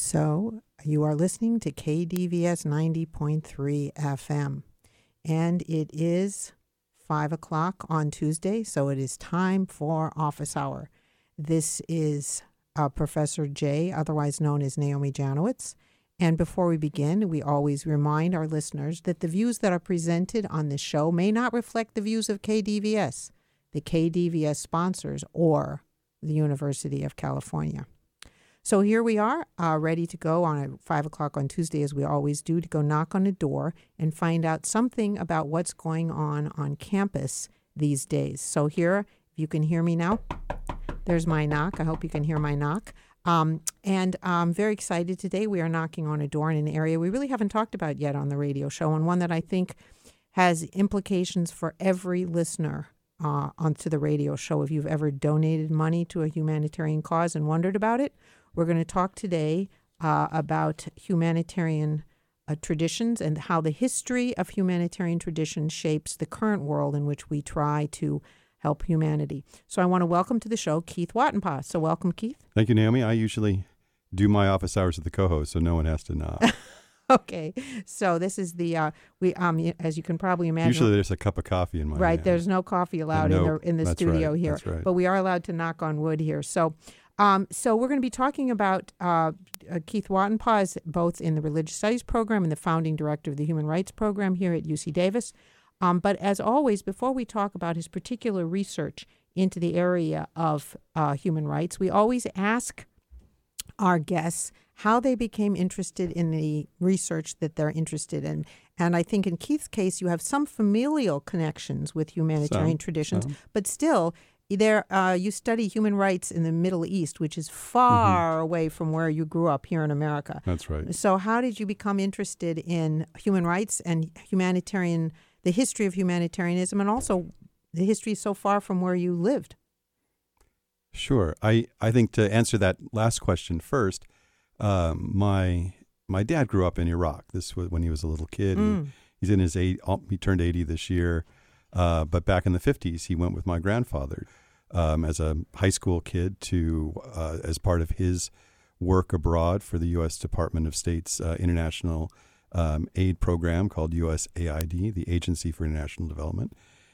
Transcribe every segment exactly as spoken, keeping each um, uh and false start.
So you are listening to K D V S ninety point three F M, and it is five o'clock on Tuesday, so it is time for Office Hour. This is uh, Professor J, otherwise known as Naomi Janowitz. And before we begin, we always remind our listeners that the views that are presented on this show may not reflect the views of K D V S, the K D V S sponsors, or the University of California. So here we are, uh, ready to go on at five o'clock on Tuesday, as we always do, to go knock on a door and find out something about what's going on on campus these days. So here, if you can hear me now, there's my knock. I hope you can hear my knock. Um, and I'm very excited today. We are knocking on a door in an area we really haven't talked about yet on the radio show, and one that I think has implications for every listener uh, onto the radio show. If you've ever donated money to a humanitarian cause and wondered about it, we're going to talk today uh, about humanitarian uh, traditions and how the history of humanitarian traditions shapes the current world in which we try to help humanity. So I want to welcome to the show Keith Wattenpaugh. So welcome, Keith. Thank you, Naomi. I usually do my office hours with the co-host, so no one has to knock. Okay, so this is the uh, we um as you can probably imagine. Usually there's a cup of coffee in my right. hand. There's no coffee allowed no, in the in the that's studio right, here, that's right. but we are allowed to knock on wood here. So. Um, so we're going to be talking about uh, uh, Keith Wattenpaugh is both in the Religious Studies program and the founding director of the Human Rights program here at U C Davis. Um, but as always, before we talk about his particular research into the area of uh, human rights, we always ask our guests how they became interested in the research that they're interested in. And I think in Keith's case, you have some familial connections with humanitarian Some, traditions, some. but still, there uh, you study human rights in the Middle East, which is far mm-hmm. away from where you grew up here in America. That's right. So how did you become interested in human rights and humanitarian, the history of humanitarianism, and also the history so far from where you lived? Sure. I, I think to answer that last question first, um, my my dad grew up in Iraq. This was when he was a little kid. Mm. He, he's in his eight. He turned eighty this year. Uh, but back in the fifties, he went with my grandfather um, as a high school kid to uh, as part of his work abroad for the U S Department of State's uh, international um, aid program called U S A I D, the Agency for International Development.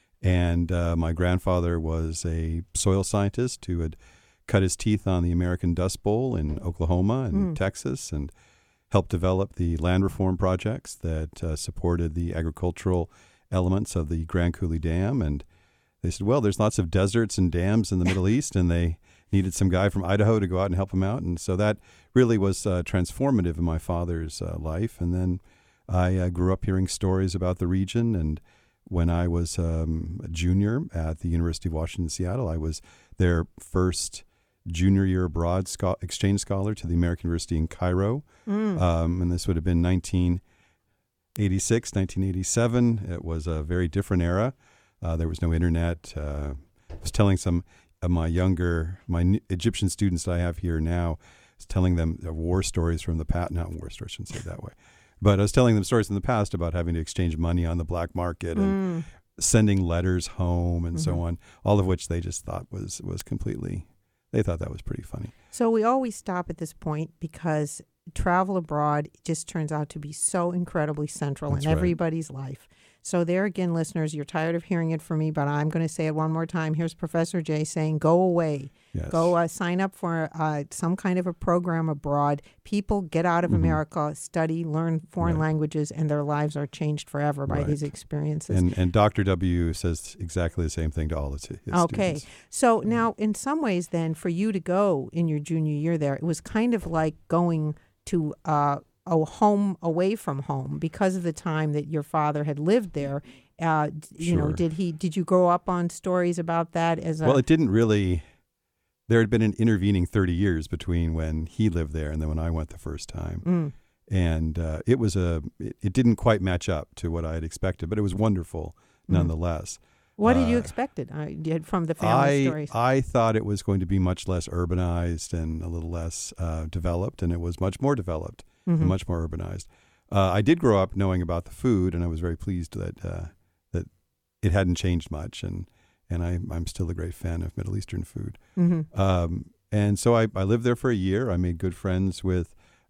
And uh, my grandfather was a soil scientist who had cut his teeth on the American Dust Bowl in Oklahoma and Mm. Texas, and helped develop the land reform projects that uh, supported the agricultural elements of the Grand Coulee Dam. And they said, well, there's lots of deserts and dams in the Middle East, and they needed some guy from Idaho to go out and help them out. And so that really was uh, transformative in my father's uh, life. And then I uh, grew up hearing stories about the region. And when I was um, a junior at the University of Washington, Seattle, I was their first junior year abroad scho- exchange scholar to the American University in Cairo. Mm. Um, and this would have been nineteen eighty-six, nineteen eighty-seven. It was a very different era. Uh, there was no internet. Uh, I was telling some of my younger, my n- Egyptian students that I have here now, I was telling them uh, war stories from the past. Not war stories, I shouldn't say it that way. But I was telling them stories in the past about having to exchange money on the black market and Mm. sending letters home and Mm-hmm. so on, all of which they just thought was, was completely, they thought that was pretty funny. So we always stop at this point because travel abroad just turns out to be so incredibly central That's in right. everybody's life. So there again, listeners, you're tired of hearing it from me, but I'm going to say it one more time. Here's Professor J saying, go away. Yes. Go uh, sign up for uh, some kind of a program abroad. People get out of Mhm. America, study, learn foreign Right. languages, and their lives are changed forever by Right. these experiences. And and Doctor W says exactly the same thing to all of his Okay. students. So now, in some ways, then, for you to go in your junior year there, it was kind of like going to uh, a home away from home because of the time that your father had lived there. Uh, d- you know, Sure. did he? Did you grow up on stories about that as a? Well, it didn't really. There had been an intervening thirty years between when he lived there and then when I went the first time. Mm. And uh, it was a, it, it didn't quite match up to what I had expected, but it was wonderful Mm. nonetheless. What did you uh, expected uh, did from the family I, stories? I thought it was going to be much less urbanized and a little less uh, developed, and it was much more developed Mhm. and much more urbanized. Uh, I did grow up knowing about the food, and I was very pleased that uh, that it hadn't changed much, and and I, I'm still a great fan of Middle Eastern food. Mhm. Um, and so I, I lived there for a year. I made good friends with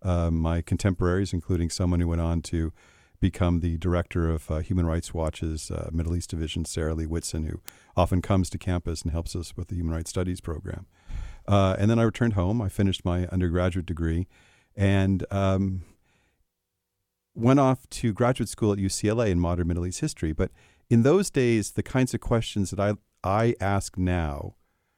uh, my contemporaries, including someone who went on to become the director of uh, Human Rights Watch's uh, Middle East Division, Sarah Lee Whitson, who often comes to campus and helps us with the Human Rights Studies program. Uh, and then I returned home. I finished my undergraduate degree and um, went off to graduate school at U C L A in modern Middle East history. But in those days, the kinds of questions that I, I ask now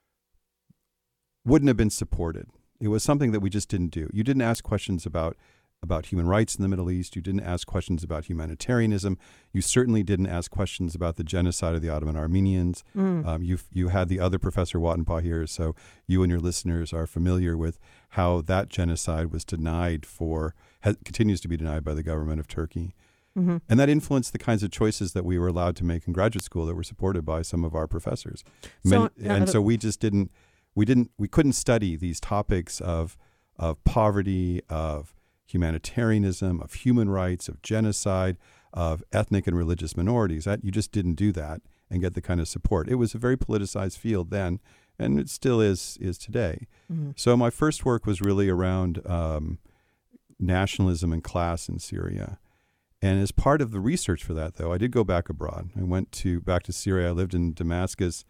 wouldn't have been supported. It was something that we just didn't do. You didn't ask questions about about human rights in the Middle East. You didn't ask questions about humanitarianism. You certainly didn't ask questions about the genocide of the Ottoman Armenians. Mm. Um, you you had the other Professor Wattenpaugh here, so you and your listeners are familiar with how that genocide was denied for, has, continues to be denied by the government of Turkey. Mm-hmm. And that influenced the kinds of choices that we were allowed to make in graduate school that were supported by some of our professors. So, Many, and uh, so we just didn't, we didn't, we couldn't study these topics of of poverty, of humanitarianism, of human rights, of genocide, of ethnic and religious minorities. That you just didn't do that and get the kind of support. It was a very politicized field then, and it still is is today. Mm-hmm. So my first work was really around um, nationalism and class in Syria. And as part of the research for that, though, I did go back abroad. I went to back to Syria. I lived in Damascus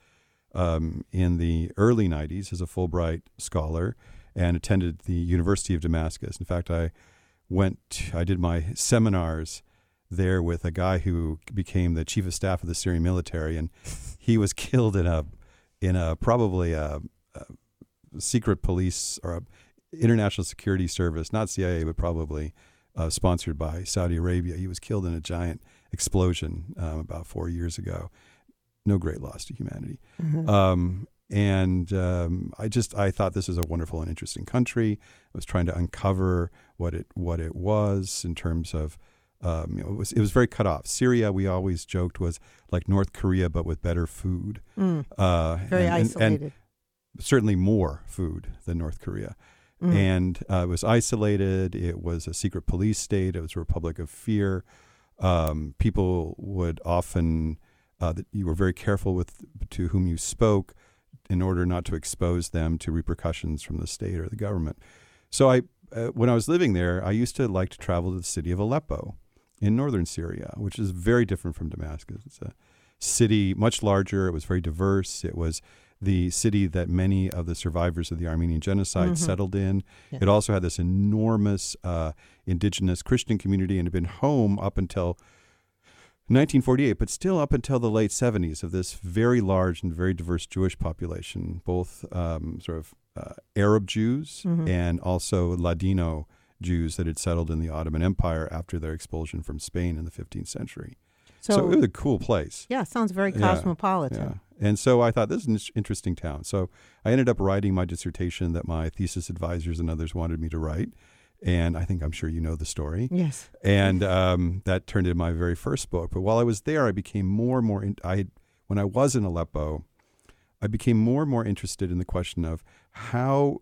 um, in the early nineties as a Fulbright scholar, and attended the University of Damascus. In fact, I went, to, I did my seminars there with a guy who became the chief of staff of the Syrian military, and he was killed in a, in a probably a, a secret police or a international security service, not C I A, but probably uh, sponsored by Saudi Arabia. He was killed in a giant explosion um, about four years ago. No great loss to humanity. Mm-hmm. Um, And um, I just I thought this was a wonderful and interesting country. I was trying to uncover what it what it was in terms of um, you know, it was it was very cut off. Syria, we always joked, was like North Korea but with better food. Mm. Uh, very and, isolated. And, and certainly more food than North Korea. Mm. And uh, it was isolated. It was a secret police state. It was a republic of fear. Um, people would often uh, that you were very careful with to whom you spoke, in order not to expose them to repercussions from the state or the government. So I, uh, when I was living there, I used to like to travel to the city of Aleppo in northern Syria, which is very different from Damascus. It's a city much larger. It was very diverse. It was the city that many of the survivors of the Armenian genocide mm-hmm. settled in. Yeah. It also had this enormous uh, indigenous Christian community and had been home up until nineteen forty-eight, but still up until the late seventies, of this very large and very diverse Jewish population, both um, sort of uh, Arab Jews mm-hmm. and also Ladino Jews that had settled in the Ottoman Empire after their expulsion from Spain in the fifteenth century. So, so it was a cool place. Yeah, sounds very cosmopolitan. Yeah, yeah. And so I thought, this is an interesting town. So I ended up writing my dissertation that my thesis advisors and others wanted me to write. And I think I'm sure you know the story. Yes. And um, that turned into my very first book. But while I was there, I became more and more, in, I when I was in Aleppo, I became more and more interested in the question of how,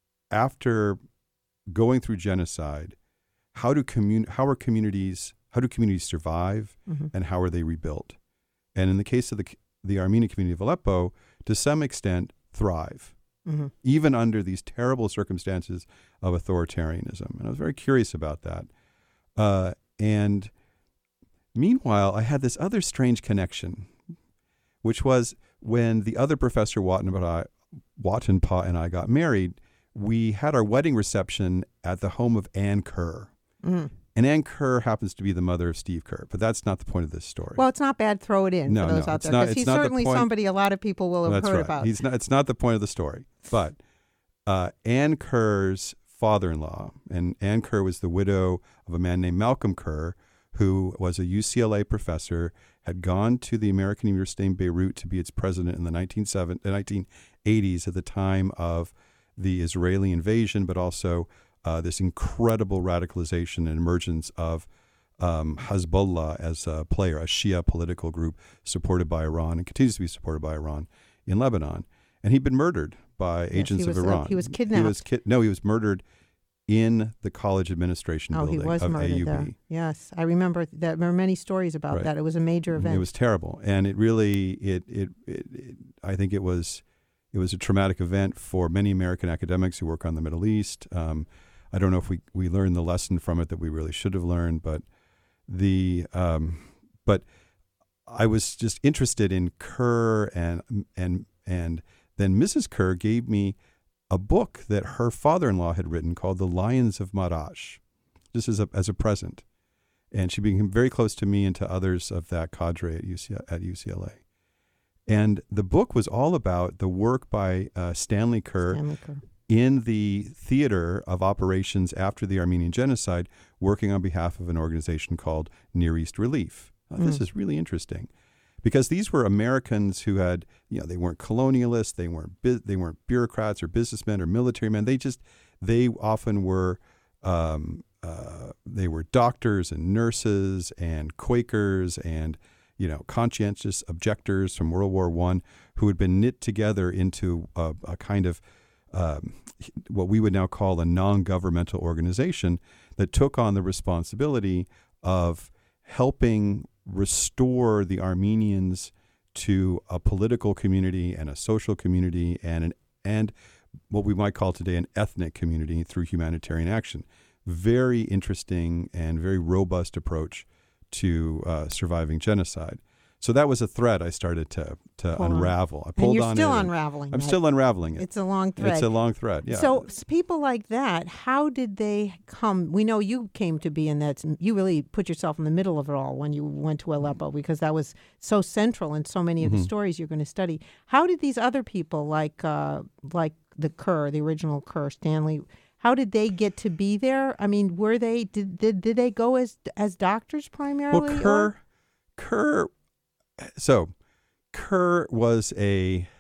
after going through genocide, how do commun- how are communities, how do communities survive mm-hmm. and how are they rebuilt? And in the case of the the Armenian community of Aleppo, to some extent, thrive. Mm-hmm. Even under these terrible circumstances of authoritarianism. And I was very curious about that. Uh, and meanwhile, I had this other strange connection, which was when the other Professor Wattenpaugh, Wattenpaugh and I got married, we had our wedding reception at the home of Ann Kerr. Mm-hmm. And Ann Kerr happens to be the mother of Steve Kerr, but that's not the point of this story. Well, it's not bad. Throw it in no, for those no, out there. Because he's certainly somebody a lot of people will have that's heard right. about. He's not, it's not the point of the story. But uh, Ann Kerr's father-in-law, and Ann Kerr was the widow of a man named Malcolm Kerr, who was a U C L A professor, had gone to the American University in Beirut to be its president in the nineteen eighties at the time of the Israeli invasion, but also uh, this incredible radicalization and emergence of um, Hezbollah as a player, a Shia political group supported by Iran and continues to be supported by Iran in Lebanon. And he'd been murdered by yes, agents was, of Iran. Uh, he was kidnapped. He was ki- no, he was murdered in the college administration oh, building he was of murdered A U B. There. Yes, I remember that. There were many stories about right. that. It was a major event. It was terrible, and it really, it, it, it, it, I think it was, it was a traumatic event for many American academics who work on the Middle East. Um, I don't know if we, we learned the lesson from it that we really should have learned, but the um, but I was just interested in Kerr, and and and then Missus Kerr gave me a book that her father-in-law had written called The Lions of Marash, just as a as a present. And she became very close to me and to others of that cadre at U C, at U C L A. And the book was all about the work by uh, Stanley Kerr, Stanley Kerr in the theater of operations after the Armenian Genocide, working on behalf of an organization called Near East Relief. Now, this Mm. is really interesting because these were Americans who had, you know, they weren't colonialists, they weren't bu- they weren't bureaucrats or businessmen or military men. They just, they often were, um, uh, they were doctors and nurses and Quakers and, you know, conscientious objectors from World War One who had been knit together into a, a kind of um, what we would now call a non-governmental organization that took on the responsibility of helping restore the Armenians to a political community and a social community and an, and what we might call today an ethnic community through humanitarian action. Very interesting and very robust approach to uh, surviving genocide. So that was a thread I started to to Pull on. unravel. I pulled and you're on still it. and unraveling I'm that. still unraveling it. It's a long thread. It's a long thread. Yeah. So s- people like that, how did they come? We know you came to be in that. You really put yourself in the middle of it all when you went to Aleppo because that was so central in so many of the Mhm. stories you're going to study. How did these other people, like uh, like the Kerr, the original Kerr, Stanley, how did they get to be there? I mean, were they did did, did they go as as doctors primarily? Well, or- Kerr, Kerr, so Kerr was a,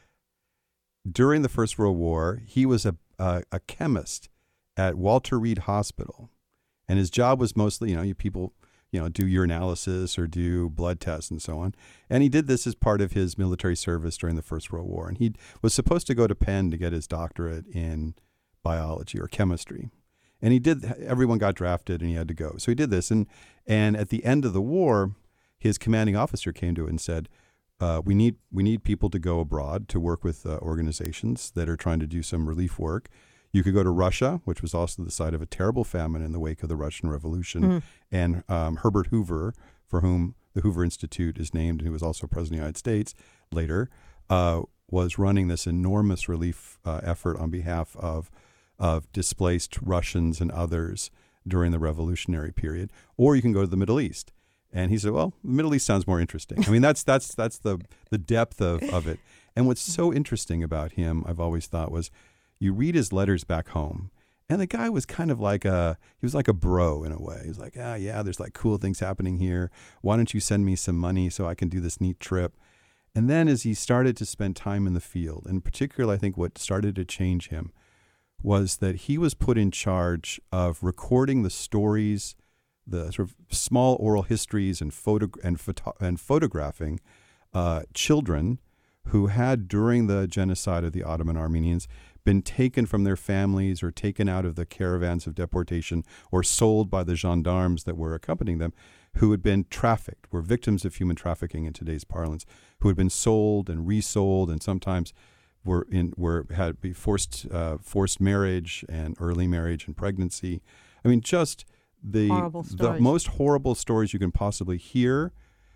during the First World War, he was a, a, a chemist at Walter Reed Hospital. And his job was mostly, you know, you people, you know, do urinalysis or do blood tests and so on. And he did this as part of his military service during the First World War. And he was supposed to go to Penn to get his doctorate in biology or chemistry. And he did, everyone got drafted and he had to go. So he did this. And, and at the end of the war, his commanding officer came to him and said, uh, we need we need people to go abroad to work with uh, organizations that are trying to do some relief work. You could go to Russia, which was also the site of a terrible famine in the wake of the Russian Revolution. Mhm. And um, Herbert Hoover, for whom the Hoover Institute is named, and who was also president of the United States later, uh, was running this enormous relief uh, effort on behalf of of displaced Russians and others during the revolutionary period. Or you can go to the Middle East. And he said, well, the Middle East sounds more interesting. I mean, that's that's that's the the depth of, of it. And what's so interesting about him, I've always thought, was you read his letters back home, and the guy was kind of like a, he was like a bro in a way. He was like, ah, yeah, there's like cool things happening here. Why don't you send me some money so I can do this neat trip? And then as he started to spend time in the field, and particularly I think what started to change him was that he was put in charge of recording the stories, the sort of small oral histories and photo and photo and photographing uh, children who had, during the genocide of the Ottoman Armenians, been taken from their families or taken out of the caravans of deportation or sold by the gendarmes that were accompanying them, who had been trafficked, were victims of human trafficking in today's parlance, who had been sold and resold and sometimes were in were had be forced uh, forced marriage and early marriage and pregnancy. I mean, just the Horrible the stories. most horrible stories you can possibly hear.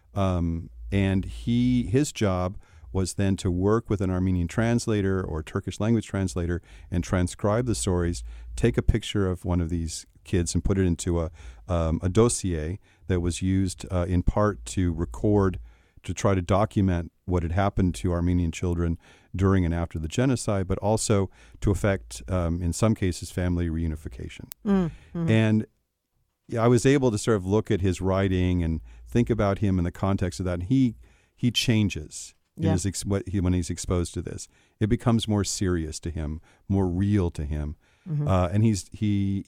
Um, and he his job was then to work with an Armenian translator or Turkish language translator and transcribe the stories, take a picture of one of these kids and put it into a um, a dossier that was used uh, in part to record, to try to document what had happened to Armenian children during and after the genocide, but also to affect, um, in some cases, family reunification. Mm, mhm. And yeah, I was able to sort of look at his writing and think about him in the context of that. And he he changes in Yeah. his ex- what he, when he's exposed to this. It becomes more serious to him, more real to him, Mhm. uh, and he's he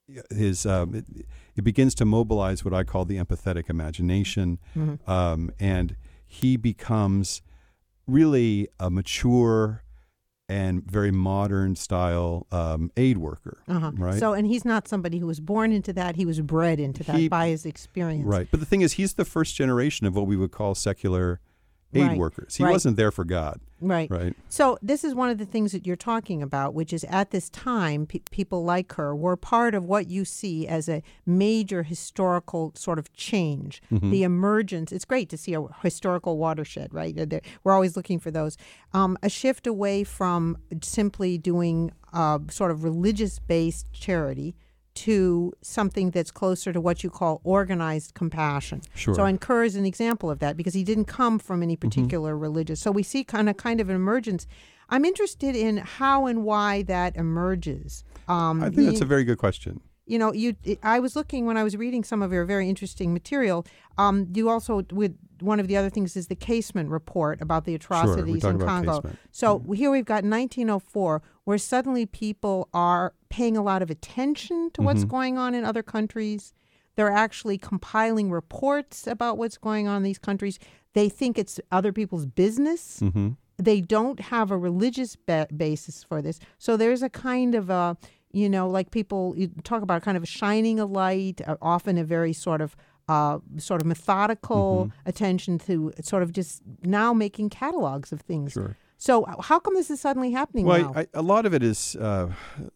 his um, it, it begins to mobilize what I call the empathetic imagination, Mhm. um, and he becomes really a mature and very modern style um, aid worker, Uh-huh. right? So, and he's not somebody who was born into that. He was bred into that He- by his experience. Right. But the thing is, he's the first generation of what we would call secular aid Right. workers. He Right. wasn't there for God. Right. Right. So this is one of the things that you're talking about, which is at this time, pe- people like her were part of what you see as a major historical sort of change, Mm-hmm. the emergence. It's great to see a historical watershed, right? Uh, there- We're always looking for those. Um, a shift away from simply doing uh, sort of religious-based charity to something that's closer to what you call organized compassion. Sure. So Kerr is an example of that because he didn't come from any particular mm-hmm. religious. So we see kind of kind of an emergence. I'm interested in how and why that emerges. Um, I think that's a very good question. You know, you. I was looking when I was reading some of your very interesting material. Um, you also, with one of the other things is the Casement report about the atrocities sure, in Congo. Casement. So mm-hmm. here we've got nineteen oh four, where suddenly people are paying a lot of attention to what's mm-hmm. going on in other countries. They're actually compiling reports about what's going on in these countries. They think it's other people's business. Mm-hmm. They don't have a religious ba- basis for this. So there's a kind of a, you know, like people you talk about kind of shining a light, uh, often a very sort of uh, sort of methodical mm-hmm. attention to sort of just now making catalogs of things. Sure. So how come this is suddenly happening well, now? I, a lot of it is, uh,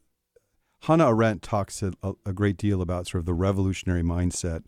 Hannah Arendt talks a, a great deal about sort of the revolutionary mindset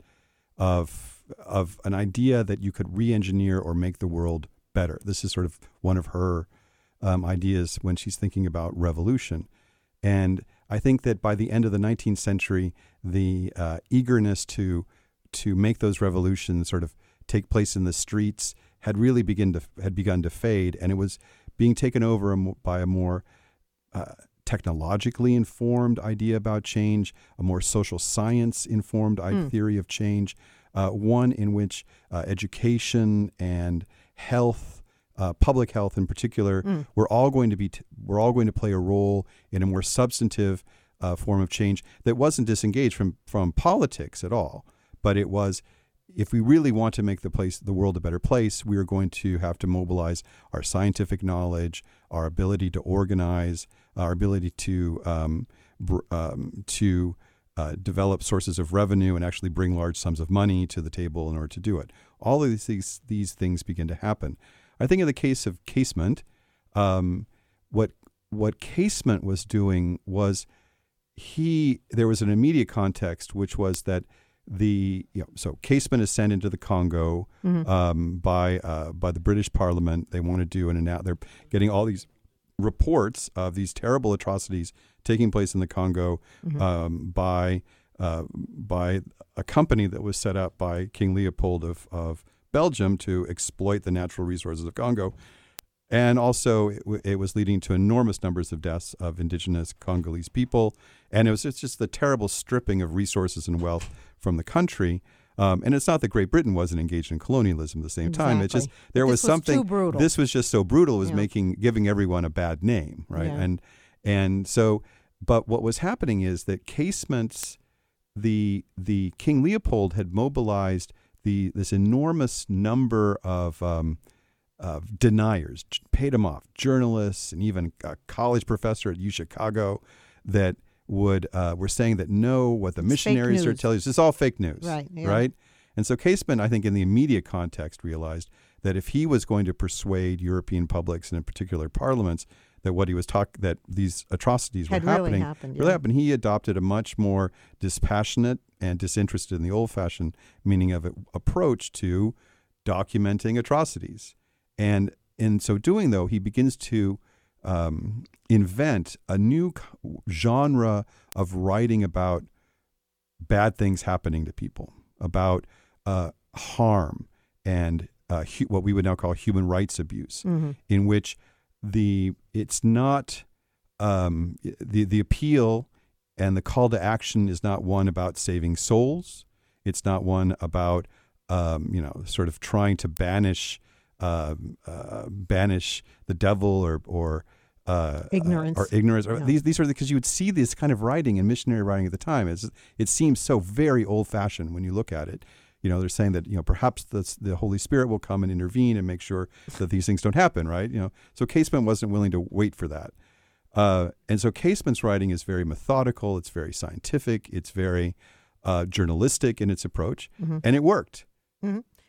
of of an idea that you could re-engineer or make the world better. This is sort of one of her um, ideas when she's thinking about revolution. And I think that by the end of the nineteenth century, the uh, eagerness to to make those revolutions sort of take place in the streets had really begin to had begun to fade, and it was being taken over by a more uh, technologically informed idea about change, a more social science informed mm. theory of change, uh, one in which uh, education and health, uh, public health in particular, mm. we're all going to be t- we're all going to play a role in a more substantive uh, form of change that wasn't disengaged from from politics at all, but it was. If we really want to make the place, the world a better place, we are going to have to mobilize our scientific knowledge, our ability to organize, our ability to um, br- um, to uh, develop sources of revenue and actually bring large sums of money to the table in order to do it. All of these these, these things begin to happen. I think in the case of Casement, um, what what Casement was doing was he there was an immediate context, which was that. The you know, so Casement is sent into the Congo mm-hmm. um, by uh, by the British Parliament. They want to do an and they're getting all these reports of these terrible atrocities taking place in the Congo mm-hmm. um, by uh, by a company that was set up by King Leopold of of Belgium to exploit the natural resources of Congo. And also, it, w- it was leading to enormous numbers of deaths of indigenous Congolese people. And it was it's just the terrible stripping of resources and wealth from the country. Um, and it's not that Great Britain wasn't engaged in colonialism at the same exactly. time. It's just there this was something. Too brutal. This was just so brutal. It was yeah. making giving everyone a bad name, right? Yeah. And and so, but what was happening is that Casements, the the King Leopold had mobilized the this enormous number of um, of deniers, paid them off, journalists, and even a college professor at U Chicago that would uh, were saying that no, what the it's missionaries are telling us, it's all fake news, right? Yeah. Right? And so Casement, I think, in the immediate context, realized that if he was going to persuade European publics and in particular parliaments that what he was talking, that these atrocities Had were really happening, happened, really yeah. happened, he adopted a much more dispassionate and disinterested in the old-fashioned meaning of it approach to documenting atrocities. And in so doing, though, he begins to um, invent a new genre of writing about bad things happening to people, about uh, harm and uh, hu- what we would now call human rights abuse, mm-hmm. in which the it's not um, the the appeal and the call to action is not one about saving souls. It's not one about um, you know sort of trying to banish. Uh, uh, banish the devil or or uh, ignorance uh, or ignorance. Or yeah. These these are because you would see this kind of writing and missionary writing at the time. It's, it seems so very old fashioned when you look at it. You know, they're saying that you know perhaps the the Holy Spirit will come and intervene and make sure that these things don't happen. Right? You know, so Casement wasn't willing to wait for that. Uh, and so Casement's writing is very methodical. It's very scientific. It's very uh, journalistic in its approach, mm-hmm. and it worked. Mm-hmm.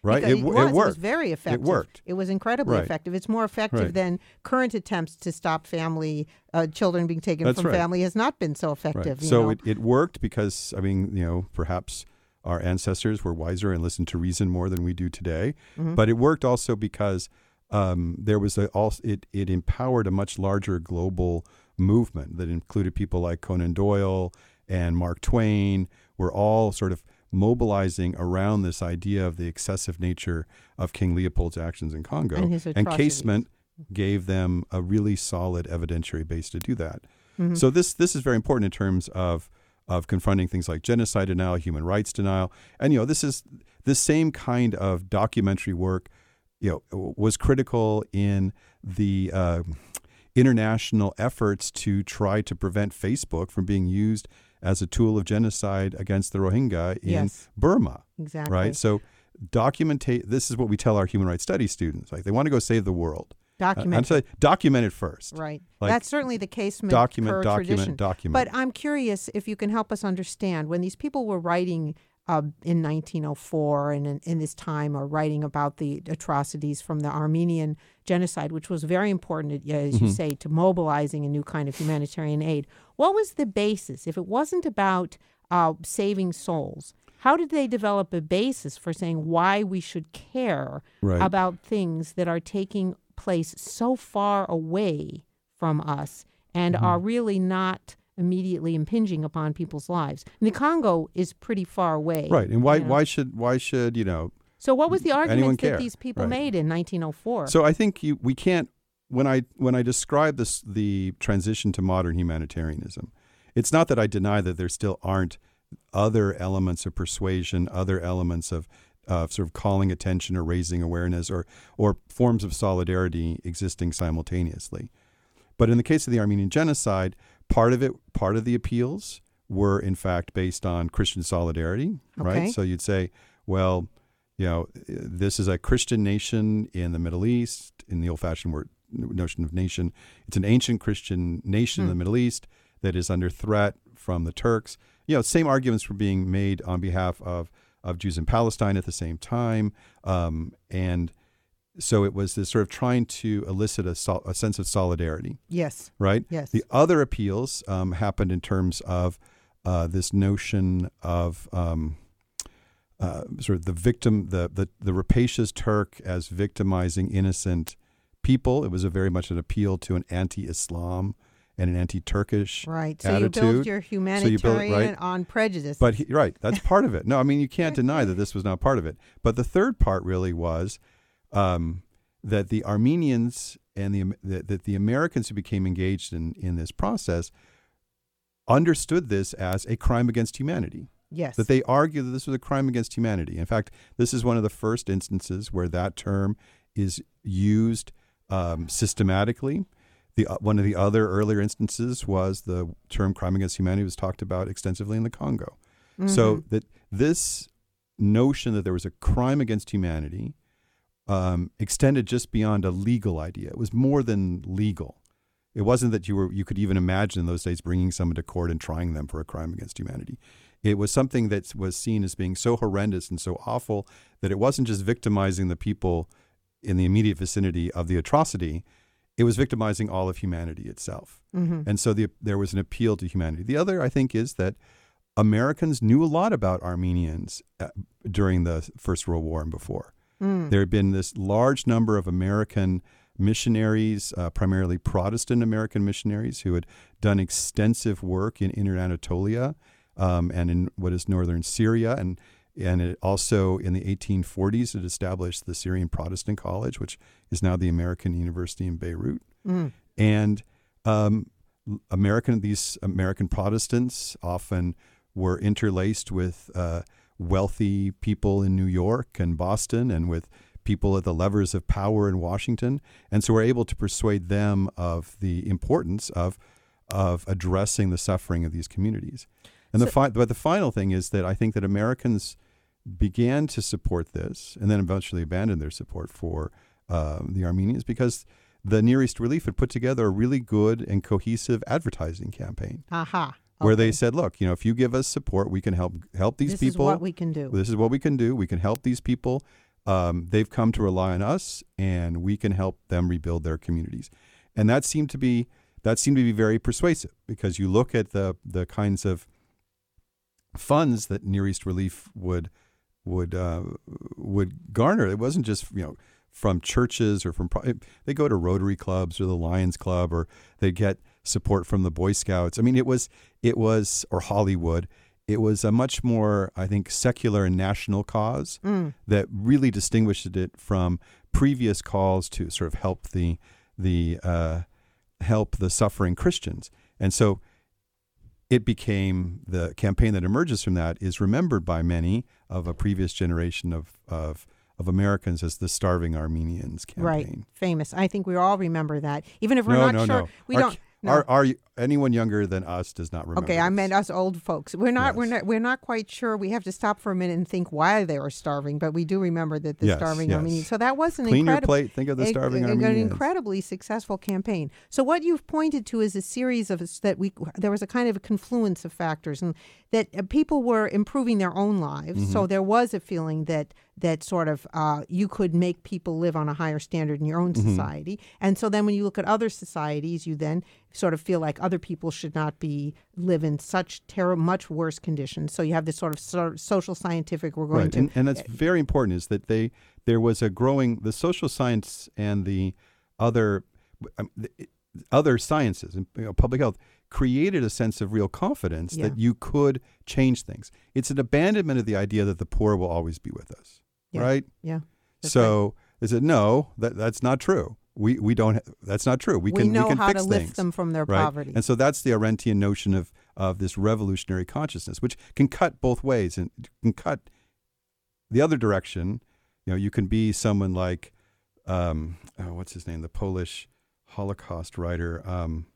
right? Because It, it, w- was, it it worked. was very effective. It worked. It was incredibly Right. effective. It's more effective Right. than current attempts to stop family uh, children being taken That's from right. family has not been so effective. Right. You So know? it, it worked because, I mean, you know, perhaps our ancestors were wiser and listened to reason more than we do today. Mhm. But it worked also because um, there was a, also, it, it empowered a much larger global movement that included people like Conan Doyle and Mark Twain, were all sort of mobilizing around this idea of the excessive nature of King Leopold's actions in Congo. And his and atrocities. Casement gave them a really solid evidentiary base to do that. Mhm. So this this is very important in terms of of confronting things like genocide denial, human rights denial, and you know this is this same kind of documentary work, you know, was critical in the uh, international efforts to try to prevent Facebook from being used as a tool of genocide against the Rohingya in Yes. Burma. Exactly. Right. So documentate. This is what we tell our human rights studies students. Like they want to go save the world. Document. I'm sorry, document it first. Right. Like, That's certainly the Casement document, Kerr document, tradition. document. But I'm curious if you can help us understand when these people were writing uh, in nineteen oh four and in, in this time are writing about the atrocities from the Armenian genocide, which was very important, as you Mhm. say, to mobilizing a new kind of humanitarian aid. What was the basis? If it wasn't about uh, saving souls, how did they develop a basis for saying why we should care Right. about things that are taking place so far away from us and Mm-hmm. are really not immediately impinging upon people's lives? And the Congo is pretty far away. Right. And why you know. why should why should, you know, So what was the anyone argument care? that these people Right. made in nineteen oh four? So I think you we can't when I when I describe this the transition to modern humanitarianism, it's not that I deny that there still aren't other elements of persuasion, other elements of uh, sort of calling attention or raising awareness or or forms of solidarity existing simultaneously. But in the case of the Armenian genocide, part of it, part of the appeals were in fact based on Christian solidarity, Okay. right? So you'd say, well, you know, this is a Christian nation in the Middle East, in the old-fashioned word notion of nation. It's an ancient Christian nation in the Hmm. Middle East that is under threat from the Turks. You know, same arguments were being made on behalf of, of Jews in Palestine at the same time. Um, and so it was this sort of trying to elicit a, sol- a sense of solidarity, Yes. right? Yes. The other appeals um, happened in terms of uh, this notion of um, uh, sort of the victim, the, the the rapacious Turk as victimizing innocent people. It was a very much an appeal to an anti-Islam and an anti-Turkish Right. So attitude. you build your So you humanitarian build it, right? on prejudice. But he, right, that's part of it. No, I mean you can't deny that this was not part of it. But the third part really was um, that the Armenians and the that, that the Americans who became engaged in in this process understood this as a crime against humanity. yes. That they argued that this was a crime against humanity. In fact, this is one of the first instances where that term is used um, systematically. The uh, one of the other earlier instances was the term crime against humanity was talked about extensively in the Congo. So Mhm. that this notion that there was a crime against humanity um, extended just beyond a legal idea. It was more than legal. It wasn't that you were you could even imagine in those days bringing someone to court and trying them for a crime against humanity. It was something that was seen as being so horrendous and so awful that it wasn't just victimizing the people in the immediate vicinity of the atrocity. It was victimizing all of humanity itself. Mhm. And so the, there was an appeal to humanity. The other, I think, is that Americans knew a lot about Armenians uh, during the First World War and before. Mm. There had been this large number of American missionaries, uh, primarily Protestant American missionaries, who had done extensive work in Inner Anatolia um, and in what is northern Syria. And and it also in the eighteen forties, it established the Syrian Protestant College, which is now the American University in Beirut. Mm. And um, American these American Protestants often were interlaced with uh, wealthy people in New York and Boston and with people at the levers of power in Washington. And so we're able to persuade them of the importance of of addressing the suffering of these communities. And the So- fi- but the final thing is that I think that Americans began to support this and then eventually abandoned their support for uh, the Armenians because the Near East Relief had put together a really good and cohesive advertising campaign Aha. where Okay. they said, look, you know, if you give us support, we can help help these this people. is what we can do. This is what we can do. We can help these people um, they've come to rely on us, and we can help them rebuild their communities. And that seemed to be that seemed to be very persuasive, because you look at the the kinds of funds that Near East Relief would would uh, would garner. It wasn't just, you know, from churches or from they go to Rotary clubs or the Lions Club, or they get support from the Boy Scouts. I mean, it was it was or Hollywood. It was a much more, I think, secular and national cause mm. that really distinguished it from previous calls to sort of help the the uh, help the suffering Christians. And so it became, the campaign that emerges from that is remembered by many of a previous generation of of, of Americans as the Starving Armenians campaign. Right, famous. I think we all remember that, even if we're no, not no, sure. No. We Our, don't. No. Are, are you, anyone younger than us does not remember? Okay, I this. meant us old folks. We're not. Yes. We're not. We're not quite sure. We have to stop for a minute and think why they were starving. But we do remember that the yes, starving yes. Armenians. So that was an Clean incredible. your plate. Think of the starving a, Armenians. An incredibly successful campaign. So what you've pointed to is a series of that we. There was a kind of a confluence of factors, and that uh, people were improving their own lives. Mm-hmm. So there was a feeling that that sort of uh, you could make people live on a higher standard in your own mm-hmm. society. And so then when you look at other societies, you then sort of feel like other people should not be live in such terror, much worse conditions. So you have this sort of so, social scientific. We're going right. to, and, and that's very important. Is that they there was a growing the social science and the other um, the, other sciences and, you know, public health created a sense of real confidence yeah. that you could change things. It's an abandonment of the idea that the poor will always be with us, yeah. right? Yeah. So right. they said, no, that that's not true. We we don't. That's not true. We, we can know we can how fix to lift things, them from their right? poverty. And so that's the Arendtian notion of of this revolutionary consciousness, which can cut both ways and can cut the other direction. You know, you can be someone like, um, oh, what's his name, the Polish Holocaust writer, um,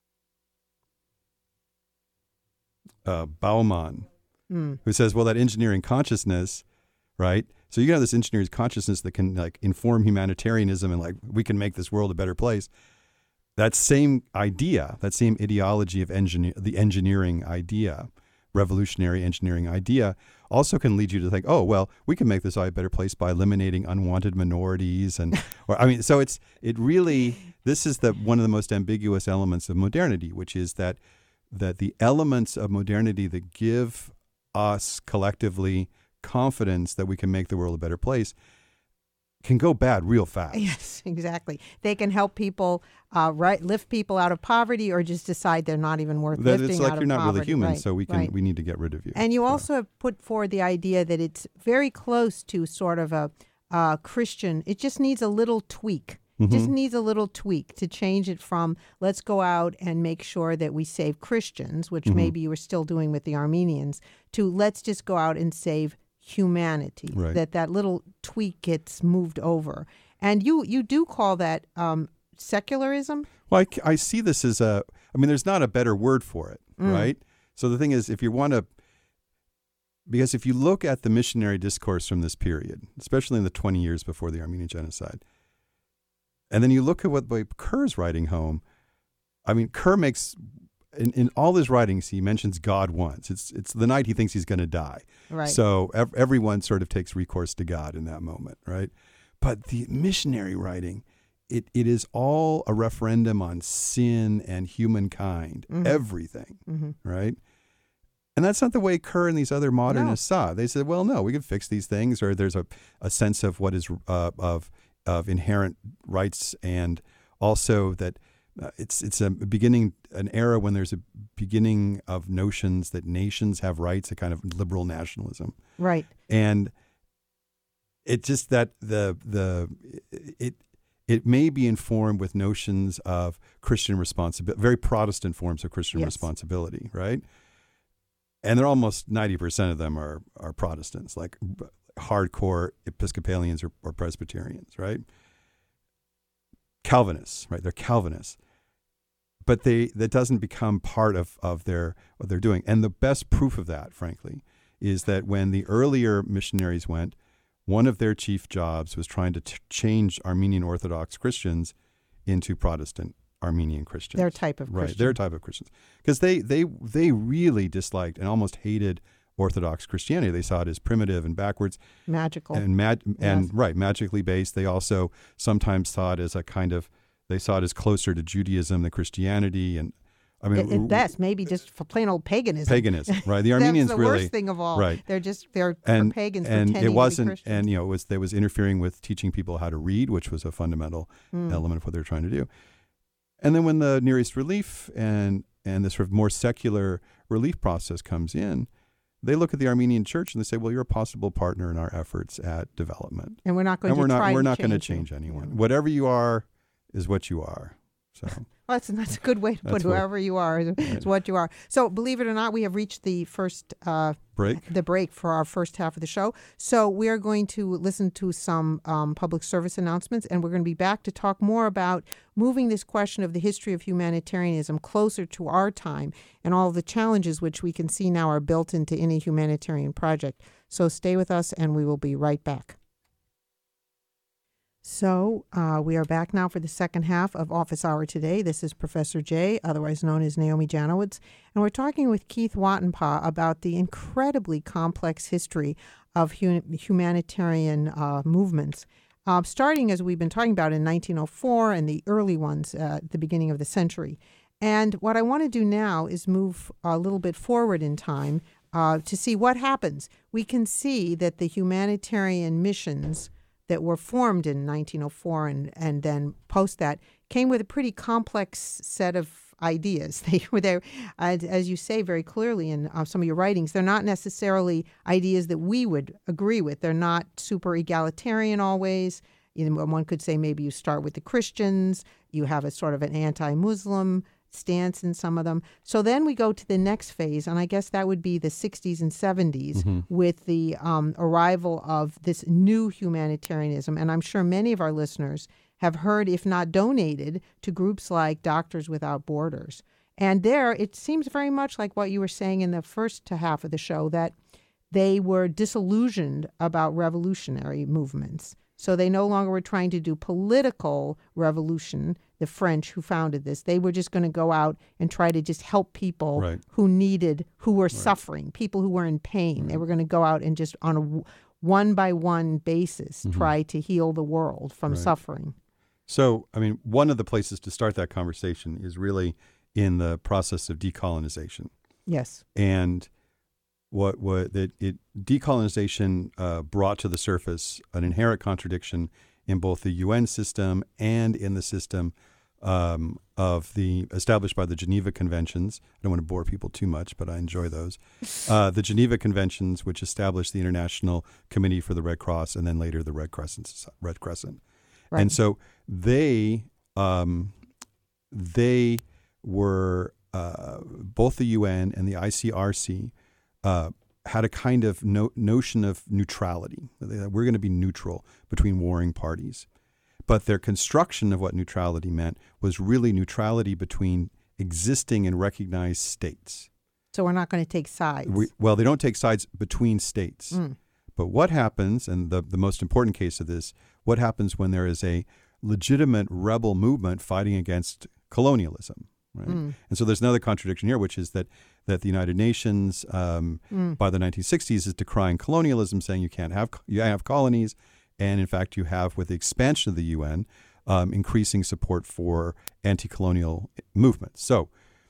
uh, Bauman, mm. who says, well, that engineering consciousness, right? So you can have this engineering consciousness that can like inform humanitarianism and like we can make this world a better place. That same idea, that same ideology of engineer, the engineering idea, revolutionary engineering idea, also can lead you to think, oh, well, we can make this a better place by eliminating unwanted minorities. And, or I mean, so it's, it really, this is the one of the most ambiguous elements of modernity, which is that, that the elements of modernity that give us collectively confidence that we can make the world a better place can go bad real fast. Yes, exactly. They can help people, uh, right, lift people out of poverty, or just decide they're not even worth that lifting it's like out you're of not poverty. really human, right, so we can right. we need to get rid of you. And you so. also have put forward the idea that it's very close to sort of a uh, Christian. It just needs a little tweak. Mm-hmm. Just needs a little tweak to change it from let's go out and make sure that we save Christians, which mm-hmm. maybe you were still doing with the Armenians, to let's just go out and save humanity. Right. That that little tweak gets moved over. And you you do call that um, secularism? Well, I, I see this as a, I mean, there's not a better word for it, mm. right? So the thing is, if you want to, because if you look at the missionary discourse from this period, especially in the twenty years before the Armenian genocide, and then you look at what Kerr's writing home, I mean, Kerr makes, in, in all his writings, he mentions God once. It's it's the night he thinks he's going to die. Right. So ev- everyone sort of takes recourse to God in that moment, right? But the missionary writing, it, it is all a referendum on sin and humankind, mm-hmm. everything, mm-hmm. right? And that's not the way Kerr and these other modernists no. saw. They said, well, no, we can fix these things, or there's a, a sense of what is uh, of of inherent rights, and also that uh, it's it's a beginning, an era when there's a beginning of notions that nations have rights, a kind of liberal nationalism. Right. And it just that the the it it may be informed with notions of Christian responsibility, very Protestant forms of Christian yes. responsibility, right? And they're almost ninety percent of them are are Protestants, like hardcore Episcopalians or, or Presbyterians, right? Calvinists, right? They're Calvinists. But they that doesn't become part of, of their what they're doing. And the best proof of that, frankly, is that when the earlier missionaries went, one of their chief jobs was trying to t- change Armenian Orthodox Christians into Protestant Armenian Christians. Their type of Christian. Right, their type of Christians. Because they, they, they really disliked and almost hated Orthodox Christianity. They saw it as primitive and backwards, magical, and mag- and Yes. right, magically based. They also sometimes saw it as a kind of they saw it as closer to Judaism than Christianity, and I mean, At, at best, maybe just for plain old paganism. paganism, right? The Armenians That's the really worst thing of all. right. They're just they're, and they're pagans and pretending it wasn't, to be Christians. and you know, it was there was interfering with teaching people how to read, which was a fundamental Mm. element of what they were trying to do. And then when the Near East relief and and the sort of more secular relief process comes in, they look at the Armenian church and they say, well, you're a possible partner in our efforts at development. And we're not going and to we're not try we're to not going to change change you. anyone. Yeah. Whatever you are is what you are. So Well, that's, that's a good way to put That's what- whoever you are is, is Right. what you are. So believe it or not, we have reached the first uh, break. the break for our first half of the show. So we are going to listen to some um, public service announcements, and we're going to be back to talk more about moving this question of the history of humanitarianism closer to our time and all the challenges which we can see now are built into any humanitarian project. So stay with us, and we will be right back. So uh, we are back now for the second half of Office Hour today. This is Professor Jay, otherwise known as Naomi Janowitz, and we're talking with Keith Wattenpaugh about the incredibly complex history of hu- humanitarian uh, movements, uh, starting, as we've been talking about, in nineteen oh four and the early ones uh, at the beginning of the century. And what I want to do now is move a little bit forward in time uh, to see what happens. We can see that the humanitarian missions that were formed in nineteen oh four and, and then post that came with a pretty complex set of ideas. They were there, as, as you say very clearly in uh, some of your writings, they're not necessarily ideas that we would agree with. They're not super egalitarian always. You know, one could say maybe you start with the Christians, you have a sort of an anti-Muslim stance in some of them. So then we go to the next phase, and I guess that would be the sixties and seventies Mm-hmm. with the um, arrival of this new humanitarianism. And I'm sure many of our listeners have heard, if not donated, to groups like Doctors Without Borders. And there, it seems very much like what you were saying in the first half of the show, that they were disillusioned about revolutionary movements. So they no longer were trying to do political revolution, the French who founded this. They were just going to go out and try to just help people Right. who needed, who were suffering, people who were in pain. They were going to go out and just on a w- one-by-one basis Mm-hmm. try to heal the world from Right. suffering. So, I mean, one of the places to start that conversation is really in the process of decolonization. Yes. And what what that it decolonization uh, brought to the surface an inherent contradiction in both the U N system and in the system um, of the established by the Geneva Conventions. I don't want to bore people too much, but I enjoy those. Uh, the Geneva Conventions, which established the International Committee for the Red Cross, and then later the Red Crescent. Red Crescent. Right. And so they um, they were uh, both the U N and the I C R C uh, had a kind of no, notion of neutrality. They- We're going to be neutral between warring parties. But their construction of what neutrality meant was really neutrality between existing and recognized states. So we're not going to take sides. We, well, they don't take sides between states. Mm. But what happens, and the, the most important case of this, what happens when there is a legitimate rebel movement fighting against colonialism? Right? Mm. And so there's another contradiction here, which is that that the United Nations um, Mm. by the nineteen sixties is decrying colonialism, saying you can't have you have colonies, and in fact you have, with the expansion of the U N, um, increasing support for anti-colonial movements. So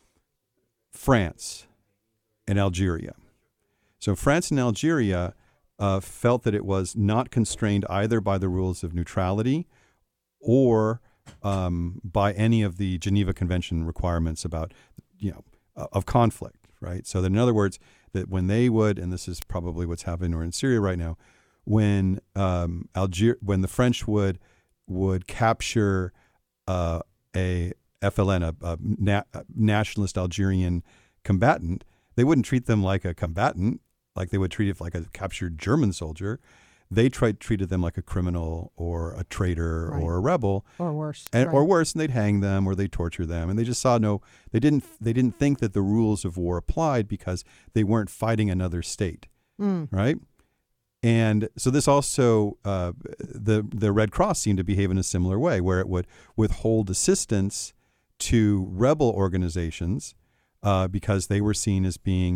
France and Algeria. So France and Algeria uh, felt that it was not constrained either by the rules of neutrality or um, by any of the Geneva Convention requirements about, you know, uh, of conflict, right? So that, in other words, that when they would, and this is probably what's happening or in Syria right now, when um, Alger, when the French would would capture uh, a F L N, a, a, na- a nationalist Algerian combatant, they wouldn't treat them like a combatant, like they would treat it like a captured German soldier. They tried treated them like a criminal or a traitor Right. or a rebel, Or worse. and, right. or worse, and they'd hang them or they'd torture them. And they just saw no, they didn't, they didn't think that the rules of war applied because they weren't fighting another state, Mm. right? And so this also, uh, the the Red Cross seemed to behave in a similar way, where it would withhold assistance to rebel organizations uh, because they were seen as being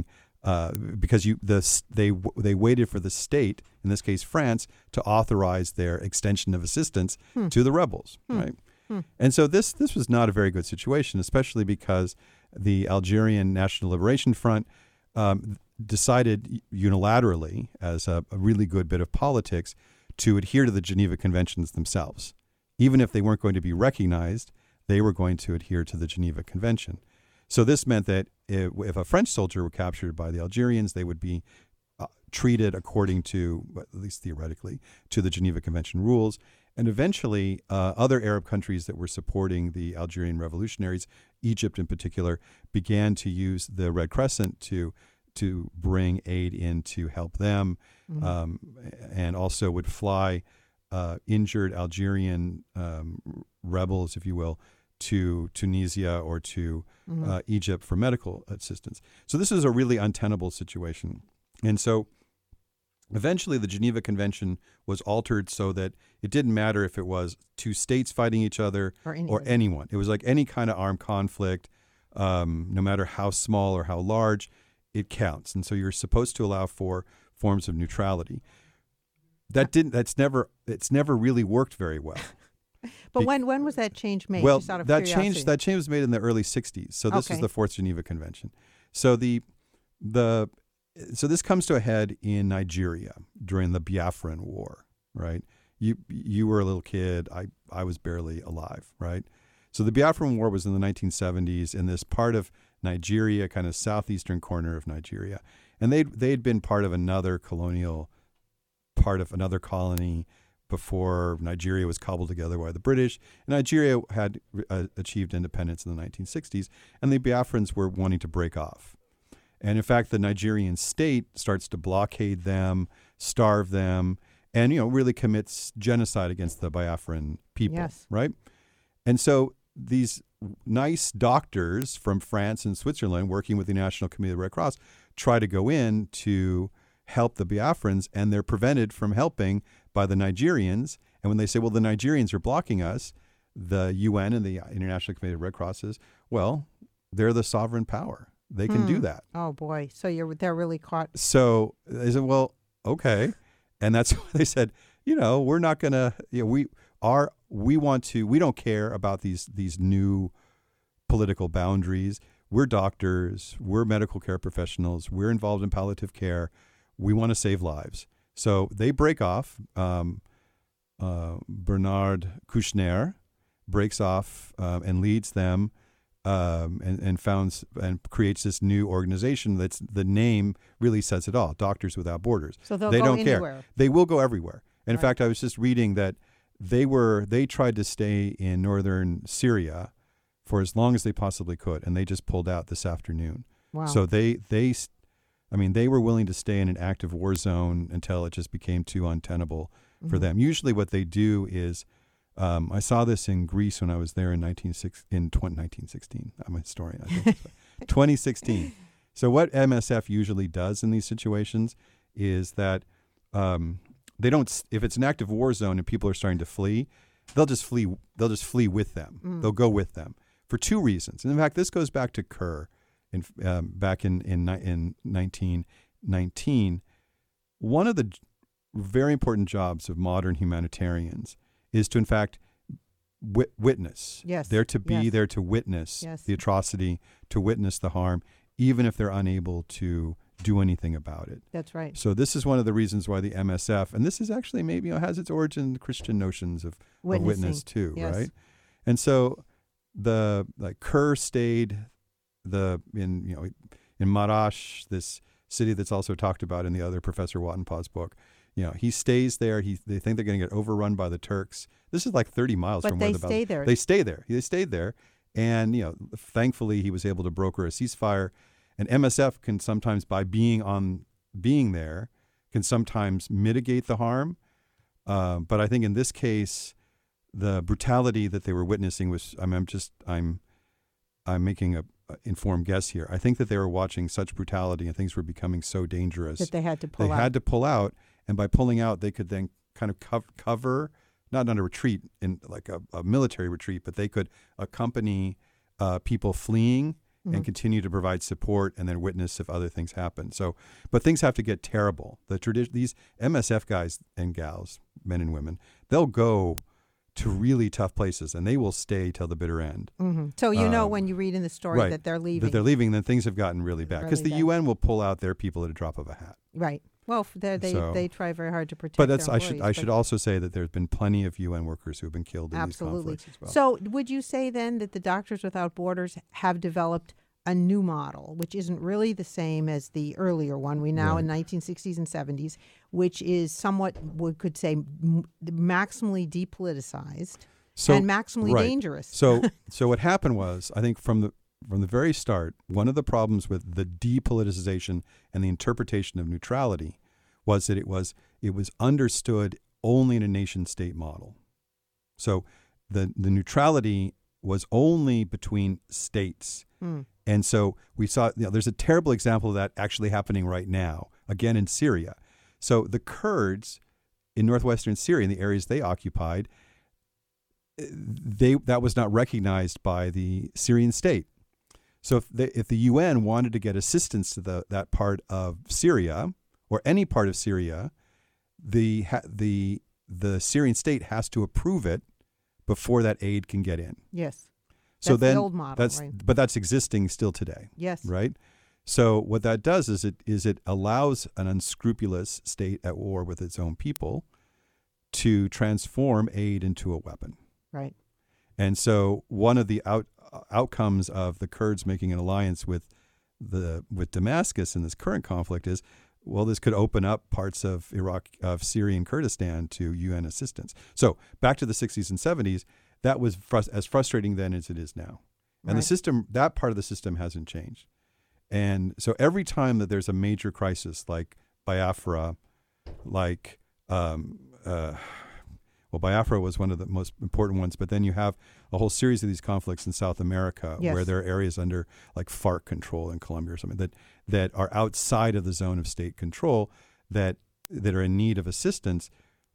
uh, because you the they they waited for the state, in this case France, to authorize their extension of assistance Hmm. to the rebels, Hmm. right? Hmm. And so this this was not a very good situation, especially because the Algerian National Liberation Front um, decided unilaterally, as a, a really good bit of politics, to adhere to the Geneva Conventions themselves. Even if they weren't going to be recognized, they were going to adhere to the Geneva Convention. So this meant that if, if a French soldier were captured by the Algerians, they would be uh, treated according to, at least theoretically, to the Geneva Convention rules. And eventually, uh, other Arab countries that were supporting the Algerian revolutionaries, Egypt in particular, began to use the Red Crescent to to bring aid in to help them, Mhm. um, and also would fly uh, injured Algerian um, rebels, if you will, to Tunisia or to Mhm. uh, Egypt for medical assistance. So this is a really untenable situation. And so eventually the Geneva Convention was altered so that it didn't matter if it was two states fighting each other Or anyone. or anyone. It was like any kind of armed conflict, um, no matter how small or how large, it counts. And so you're supposed to allow for forms of neutrality. That didn't. That's never. It's never really worked very well. But Be- when when was that change made? Well, Just out of that curiosity. change that change was made in the early sixties. So this Okay. is the Fourth Geneva Convention. So the the so this comes to a head in Nigeria during the Biafran War, right? You you were a little kid. I I was barely alive, right? So the Biafran War was in the nineteen seventies in this part of Nigeria, kind of southeastern corner of Nigeria, and they they'd been part of another colonial part of another colony before Nigeria was cobbled together by the British. And Nigeria had uh, achieved independence in the nineteen sixties, and the Biafrans were wanting to break off. And in fact, the Nigerian state starts to blockade them, starve them, and you know really commits genocide against the Biafran people, Yes. right? And so these nice doctors from France and Switzerland working with the National Committee of the Red Cross try to go in to help the Biafrans, and they're prevented from helping by the Nigerians. And when they say, well, the Nigerians are blocking us, the U N and the International Committee of Red Cross says, well, they're the sovereign power. They can do Hmm. that. Oh boy! So you're they're really caught. So they said, well, okay. And that's why they said, you know, we're not going to, you know, we are, we want to, we don't care about these, these new political boundaries. We're doctors. We're medical care professionals. We're involved in palliative care. We want to save lives. So they break off. Um, uh, Bernard Kouchner breaks off um, and leads them um, and, and founds and creates this new organization that's the name really says it all, Doctors Without Borders. So they'll They go don't care. anywhere. They will go everywhere. And in Right. fact, I was just reading that they were they tried to stay in northern Syria for as long as they possibly could, and they just pulled out this afternoon. Wow. So they they I mean, they were willing to stay in an active war zone until it just became too untenable for Mhm. them. Usually what they do is, um, I saw this in Greece when I was there in nineteen six in nineteen sixteen. I'm a historian. I think that's right. twenty sixteen. So what M S F usually does in these situations is that um, they don't, s- if it's an active war zone and people are starting to flee, they'll just flee, they'll just flee with them. Mm. They'll go with them for two reasons. And in fact, this goes back to Kerr. In, um, back in, in ni- in nineteen nineteen, one of the j- very important jobs of modern humanitarians is to, in fact, wit- witness. Yes, They're to be yes. there to witness Yes. the atrocity, to witness the harm, even if they're unable to do anything about it. That's right. So this is one of the reasons why the M S F, and this is actually maybe you know, has its origin in Christian notions of, of Witnessing. witness too, Yes. right? And so the like Kerr stayed the in you know in Marash, this city that's also talked about in the other Professor Wattenpaugh's book. You know, he stays there. He they think they're going to get overrun by the Turks. This is like thirty miles But from they where the Bal- stay there. They stay there. They stayed there, and you know, thankfully he was able to broker a ceasefire. And M S F can sometimes, by being on being there, can sometimes mitigate the harm. Uh, but I think in this case, the brutality that they were witnessing was. I mean, I'm just I'm I'm making a, a informed guess here. I think that they were watching such brutality and things were becoming so dangerous That they had to pull they out. had to pull out, and by pulling out, they could then kind of cover, cover not on a retreat in like a, a military retreat, but they could accompany uh, people fleeing Mhm. and continue to provide support and then witness if other things happen. So, but things have to get terrible. The tradition, these M S F guys and gals, men and women, they'll go to really tough places and they will stay till the bitter end. hmm So you know Um, when you read in the story right. that they're leaving. That they're leaving, then things have gotten really bad because Really the bad. U N will pull out their people at a drop of a hat. Right. Well, f- they they, So- they try very hard to protect. But that's their I should I employees, should but- also say that there's been plenty of U N workers who have been killed in Absolutely. these conflicts as well. So would you say then that the Doctors Without Borders have developed a new model, which isn't really the same as the earlier one we now in Right. nineteen sixties and seventies, which is somewhat, we could say, m- maximally depoliticized so and maximally right. dangerous? So so what happened was, I think from the from the very start, one of the problems with the depoliticization and the interpretation of neutrality was that it was it was understood only in a nation state model. So the the neutrality was only between states. Hmm. And so we saw, you know, there's a terrible example of that actually happening right now, again in Syria. So the Kurds in northwestern Syria, in the areas they occupied, they that was not recognized by the Syrian state. So if the, if the U N wanted to get assistance to the, that part of Syria or any part of Syria, the ha, the the Syrian state has to approve it before that aid can get in. Yes. So That's the then old model, that's right. but that's existing still today, Yes. right? So what that does is it is it allows an unscrupulous state at war with its own people to transform aid into a weapon. Right. And so one of the out, outcomes of the Kurds making an alliance with the with Damascus in this current conflict is, well, this could open up parts of Iraq, of Syrian Kurdistan to U N assistance. So back to the sixties and seventies, that was frus- as frustrating then as it is now. And Right. the system, that part of the system hasn't changed. And so every time that there's a major crisis like Biafra, like, um, uh, well, Biafra was one of the most important ones, but then you have a whole series of these conflicts in South America Yes. where there are areas under like FARC control in Colombia or something that, that are outside of the zone of state control that that are in need of assistance.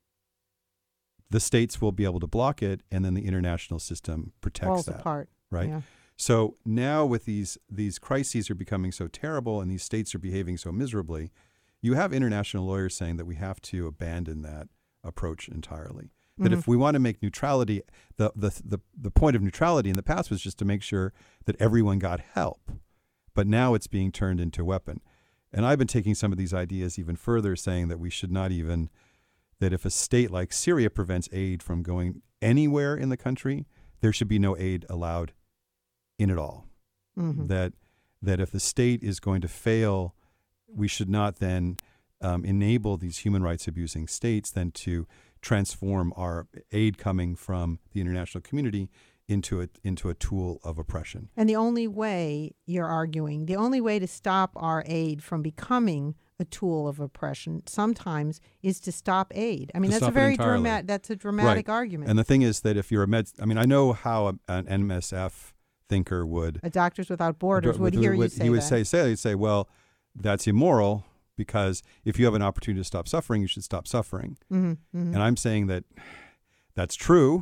The states will be able to block it, and then the international system protects Falls that. apart. Right. Yeah. So now with these these crises are becoming so terrible and these states are behaving so miserably, you have international lawyers saying that we have to abandon that approach entirely. That Mhm. if we want to make neutrality, the, the the the point of neutrality in the past was just to make sure that everyone got help. But now it's being turned into a weapon. And I've been taking some of these ideas even further, saying that we should not even, that if a state like Syria prevents aid from going anywhere in the country, there should be no aid allowed in it all. Mhm. That that if the state is going to fail, we should not then um, enable these human rights abusing states then to transform our aid coming from the international community into a into a tool of oppression. And the only way, you're arguing, the only way to stop our aid from becoming a tool of oppression sometimes is to stop aid. I mean, To that's a stop it very entirely. dramatic, that's a dramatic Right. argument. And the thing is that if you're a med, I mean, I know how a, an M S F thinker would a Doctors Without Borders would hear you say he would that. say say he'd say, well, that's immoral because if you have an opportunity to stop suffering, you should stop suffering. Mhm, mhm. And I'm saying that that's true,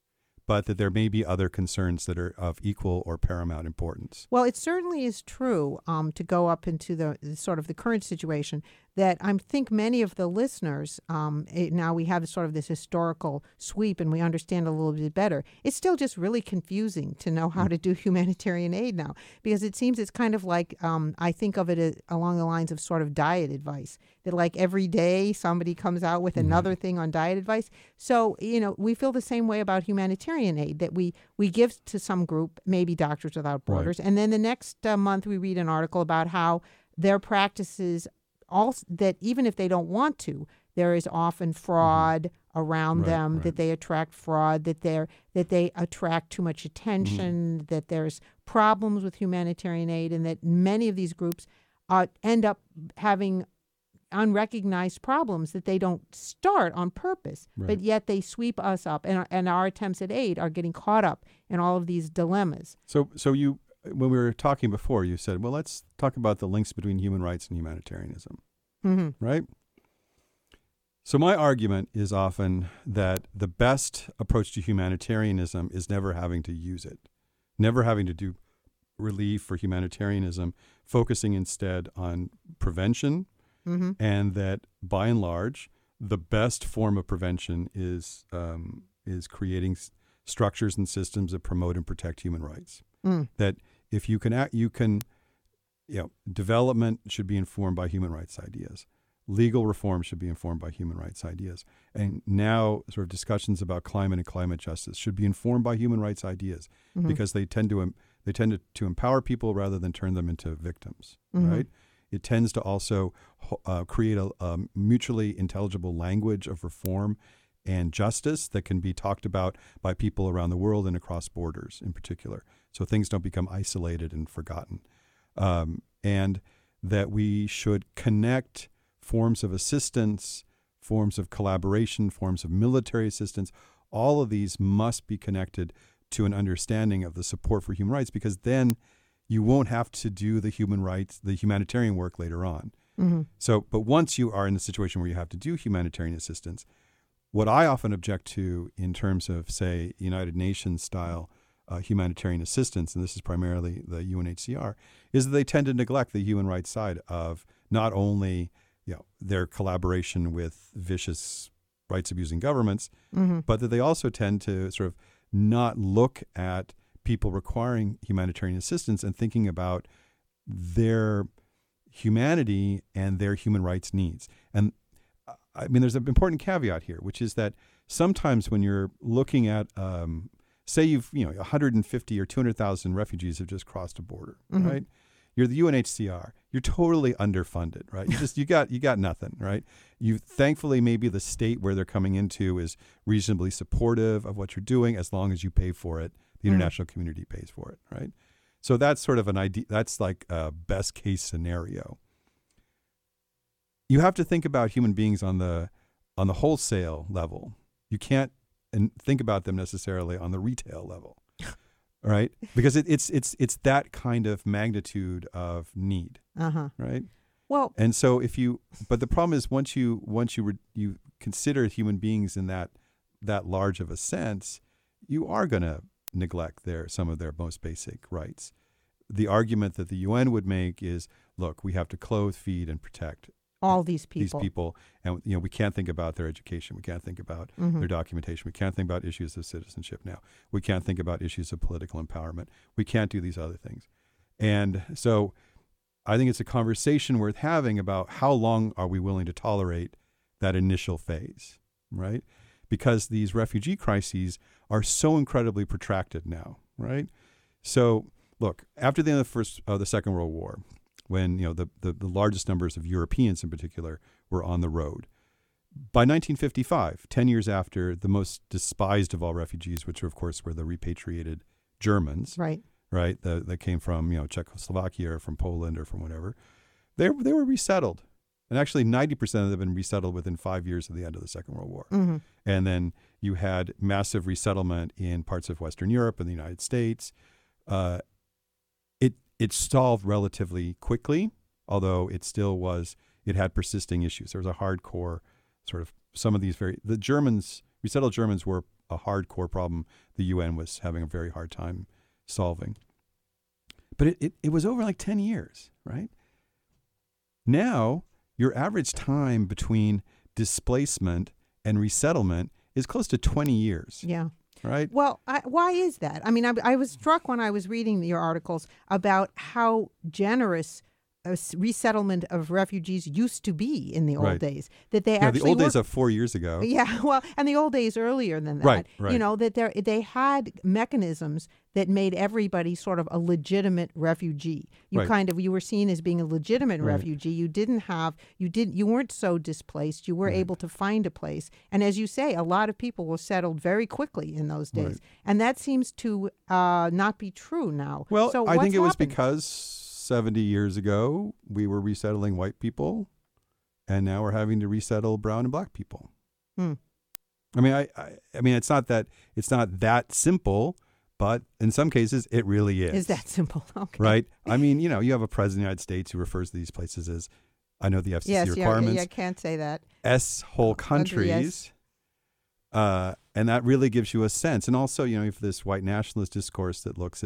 but that there may be other concerns that are of equal or paramount importance. Well, it certainly is true, um, to go up into the, the sort of the current situation, that I think many of the listeners, um, it, now we have sort of this historical sweep and we understand a little bit better. It's still just really confusing to know how to do humanitarian aid now, because it seems it's kind of like, um, I think of it as, along the lines of sort of diet advice, that like every day somebody comes out with Mhm. another thing on diet advice. So, you know, we feel the same way about humanitarian aid, that we, we give to some group, maybe Doctors Without Borders, and then the next uh, month we read an article about how their practices, also, that even if they don't want to, there is often fraud around Right, them, right. that they attract fraud, that they're that they attract too much attention, Mm-hmm. that there's problems with humanitarian aid, and that many of these groups uh, end up having unrecognized problems that they don't start on purpose, Right. but yet they sweep us up, and, and our attempts at aid are getting caught up in all of these dilemmas. So, so you, when we were talking before, you said, well, let's talk about the links between human rights and humanitarianism, Mm-hmm. right? So my argument is often that the best approach to humanitarianism is never having to use it, never having to do relief, for humanitarianism, focusing instead on prevention, Mm-hmm. and that by and large, the best form of prevention is um, is creating s- structures and systems that promote and protect human rights. Mm. That if you can act, you can, you know, development should be informed by human rights ideas. Legal reform should be informed by human rights ideas. And now sort of discussions about climate and climate justice should be informed by human rights ideas, Mm-hmm. because they tend to em- they tend to, to empower people rather than turn them into victims, Mhm. right? It tends to also uh, create a, a mutually intelligible language of reform and justice that can be talked about by people around the world and across borders in particular, so things don't become isolated and forgotten. Um, and that we should connect forms of assistance, forms of collaboration, forms of military assistance. All of these must be connected to an understanding of the support for human rights, because then you won't have to do the human rights, the humanitarian work later on. Mm-hmm. So, but once you are in a situation where you have to do humanitarian assistance, what I often object to in terms of, say, United Nations style uh, humanitarian assistance, and this is primarily the U N H C R, is that they tend to neglect the human rights side of not only, you know, their collaboration with vicious rights abusing governments, Mm-hmm. but that they also tend to sort of not look at people requiring humanitarian assistance and thinking about their humanity and their human rights needs. And uh, I mean, there's an important caveat here, which is that sometimes when you're looking at, um, say you've, you know, one hundred fifty or two hundred thousand refugees have just crossed a border, Mhm. right? You're the U N H C R. You're totally underfunded, right? You just you got you got nothing, right? You thankfully maybe the state where they're coming into is reasonably supportive of what you're doing as long as you pay for it. The Mhm. international community pays for it, right? So that's sort of an idea. That's like a best case scenario. You have to think about human beings on the on the wholesale level. You can't and think about them necessarily on the retail level, right? Because it, it's it's it's that kind of magnitude of need, Uh-huh. right? Well, And so if you, but the problem is once you once you re, you consider human beings in that that large of a sense, you are going to neglect their some of their most basic rights. The argument that the U N would make is, look, we have to clothe, feed, and protect all these these people. people, and you know we can't think about their education, we can't think about Mhm. their documentation, we can't think about issues of citizenship now, we can't think about issues of political empowerment, we can't do these other things. And so I think it's a conversation worth having about how long are we willing to tolerate that initial phase, right? Because these refugee crises are so incredibly protracted now, right? So look, after the end of the first, uh, the Second World War, when you know the, the the largest numbers of Europeans in particular were on the road, by nineteen fifty-five, ten years after, the most despised of all refugees, which of course were the repatriated Germans, Right. right, the, that came from you know Czechoslovakia or from Poland or from whatever, they they were resettled, and actually ninety percent of them have been resettled within five years of the end of the Second World War. Mm-hmm. And then you had massive resettlement in parts of Western Europe and the United States. Uh, it it solved relatively quickly, although it still was, it had persisting issues. There was a hardcore sort of, some of these very, the Germans, resettled Germans were a hardcore problem the U N was having a very hard time solving. But it, it, it was over like ten years, right? Now, your average time between displacement and resettlement is close to twenty years, Yeah. right? Well, I, why is that? I mean, I, I was struck when I was reading your articles about how generous a s- resettlement of refugees used to be in the old Right. days. That they Yeah, actually the old were, days of four years ago. yeah, well, and the old days earlier than that. Right, You right. know, that they they had mechanisms that made everybody sort of a legitimate refugee. You Right. kind of you were seen as being a legitimate Right. refugee. You didn't have you didn't you weren't so displaced. You were Right. able to find a place. And as you say, a lot of people were settled very quickly in those days. Right. And that seems to uh, not be true now. Well, so I what's think it was happened? because seventy years ago we were resettling white people, and now we're having to resettle brown and black people. Hmm. I mean, I, I, I mean, it's not that it's not that simple, but in some cases it really is. Is that simple? Okay. right? I mean, you know, you have a president of the United States who refers to these places as, I know the F C C Yes, yeah, yeah, requirements, yeah, I can't say that. S whole Agree, countries. yes. Uh, and that really gives you a sense. And also, you know, you have this white nationalist discourse that looks at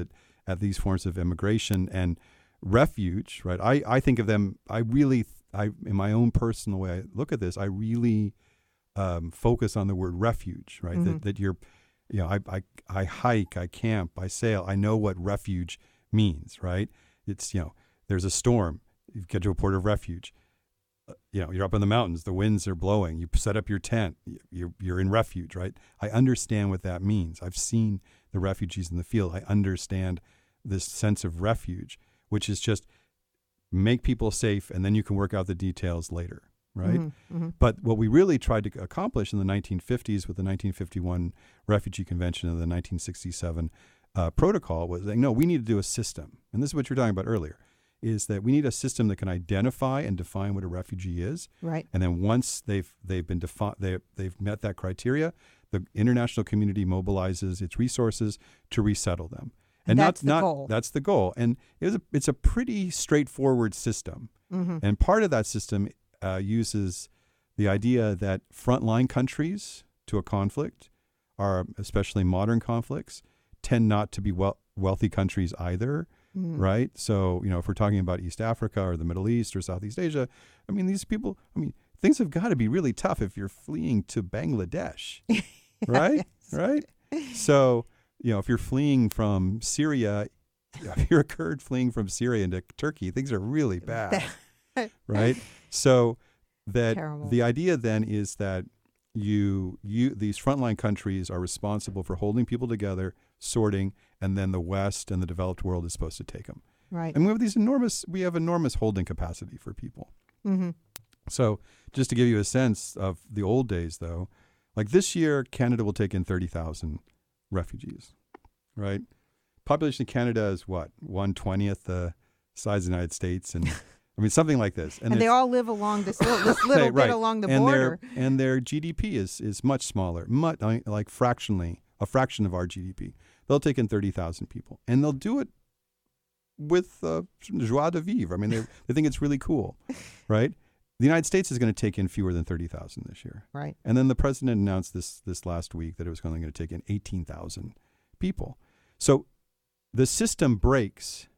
at these forms of immigration and refuge, right? I, I think of them, I really, I in my own personal way I look at this, I really um, focus on the word refuge, right? Mm-hmm. That, that you're, you know, I, I, I hike, I camp, I sail, I know what refuge means, right? It's, you know, there's a storm, you get to a port of refuge. Uh, you know, you're up in the mountains, the winds are blowing, you set up your tent, you're, you're in refuge, right? I understand what that means. I've seen the refugees in the field. I understand this sense of refuge, which is just make people safe and then you can work out the details later, right? Mm-hmm, mm-hmm. But what we really tried to accomplish in the nineteen fifties with the nineteen fifty-one Refugee Convention and the nineteen sixty-seven uh, protocol was saying, no, we need to do a system. And this is what you were talking about earlier, is that we need a system that can identify and define what a refugee is. Right. And then once they've they've been defi- they, they've met that criteria, the international community mobilizes its resources to resettle them. And, And that's not, the not, goal. That's the goal. And it was a, it's a pretty straightforward system. Mm-hmm. And part of that system uh, uses the idea that frontline countries to a conflict, are especially modern conflicts, tend not to be wel- wealthy countries either, Mm-hmm. right? So, you know, if we're talking about East Africa or the Middle East or Southeast Asia, I mean, these people, I mean, things have got to be really tough if you're fleeing to Bangladesh, right? Yes. Right? So, you know, if you're fleeing from Syria, if you're a Kurd fleeing from Syria into Turkey, things are really bad, right? So that Terrible. the idea then is that you you these frontline countries are responsible for holding people together, sorting, and then the West and the developed world is supposed to take them. Right. And we have these enormous we have enormous holding capacity for people. Mm-hmm. So just to give you a sense of the old days, though, like this year, Canada will take in thirty thousand refugees, right? Population of Canada is what, one twentieth the size of the United States, and I mean something like this. And, and they all live along this little, this little right. bit along the and border. Their, and their G D P is is much smaller, much, like fractionally, a fraction of our G D P. They'll take in thirty thousand people, and they'll do it with uh, joie de vivre. I mean, they they think it's really cool, right? The United States is going to take in fewer than thirty thousand this year. Right. And then the president announced this this last week that it was only going to take in eighteen thousand people. So the system breaks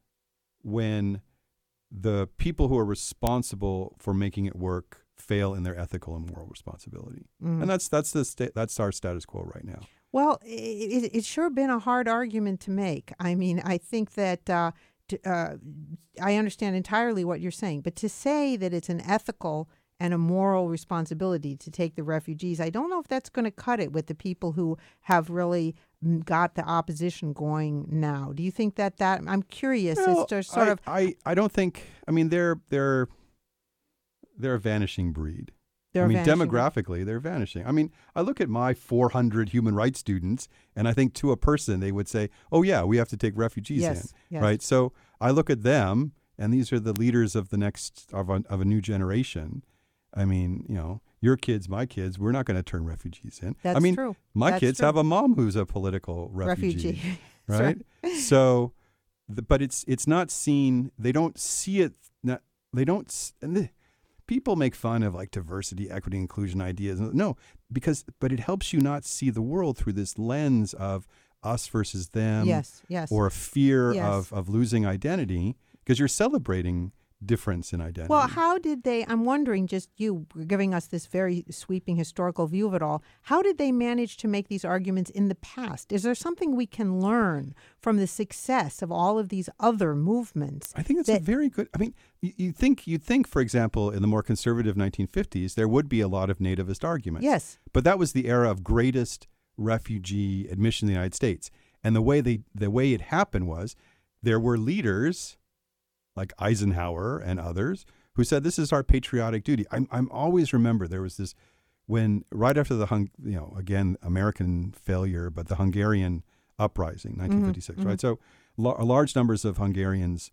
when the people who are responsible for making it work fail in their ethical and moral responsibility. Mm-hmm. And that's that's the sta- that's our status quo right now. Well, it, it, it's sure been a hard argument to make. I mean, I think that uh, to, uh, I understand entirely what you're saying, but to say that it's an ethical and a moral responsibility to take the refugees, I don't know if that's going to cut it with the people who have really got the opposition going now. Do you think that that, I'm curious Well, as to sort I, of. I, I don't think, I mean, they're, they're, they're a vanishing breed. They're I mean, vanishing. demographically, they're vanishing. I mean, I look at my four hundred human rights students, and I think to a person, they would say, oh, yeah, we have to take refugees Yes, in, yes. right? So I look at them, and these are the leaders of the next, of a, of a new generation. I mean, you know, your kids, my kids, we're not going to turn refugees in. That's I mean, true. my That's kids true. have a mom who's a political refugee, Refugee. right? So, the, but it's it's not seen. They don't see it. Not, they don't. s- And the, people make fun of like diversity, equity, inclusion ideas. No, because but it helps you not see the world through this lens of us versus them, Yes, yes. or a fear Yes. of of losing identity, because you're celebrating difference in identity. Well, how did they, I'm wondering, just you giving us this very sweeping historical view of it all, how did they manage to make these arguments in the past? Is there something we can learn from the success of all of these other movements? I think it's that- a very good. I mean, you, you think you'd think, for example, in the more conservative nineteen fifties, there would be a lot of nativist arguments. Yes. But that was the era of greatest refugee admission in the United States, and the way they the way it happened was there were leaders like Eisenhower and others who said this is our patriotic duty. I'm I'm always remember there was this when right after the Hung, you know again American failure, but the Hungarian uprising, nineteen fifty-six, mm-hmm. right? So la- large numbers of Hungarians